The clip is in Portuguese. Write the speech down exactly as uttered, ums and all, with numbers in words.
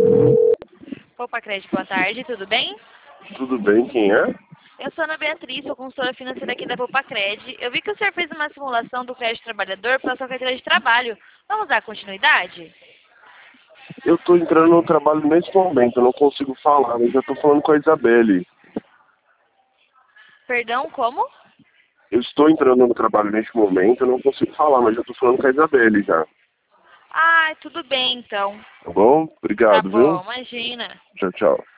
Opa, Crédito, boa tarde, tudo bem? Tudo bem, quem é? Eu sou a Ana Beatriz, sou consultora financeira aqui da Popacred. Eu vi que o senhor fez uma simulação do crédito trabalhador pela sua carteira de trabalho. Vamos dar continuidade? Eu tô entrando no trabalho nesse momento, eu não consigo falar, mas eu tô falando com a Isabelle. Perdão, como? Eu estou entrando no trabalho neste momento, eu não consigo falar, mas eu tô falando com a Isabelle já. Ah, tudo bem então. Tá bom? Tá Obrigado, viu? bom, imagina. Tchau, tchau.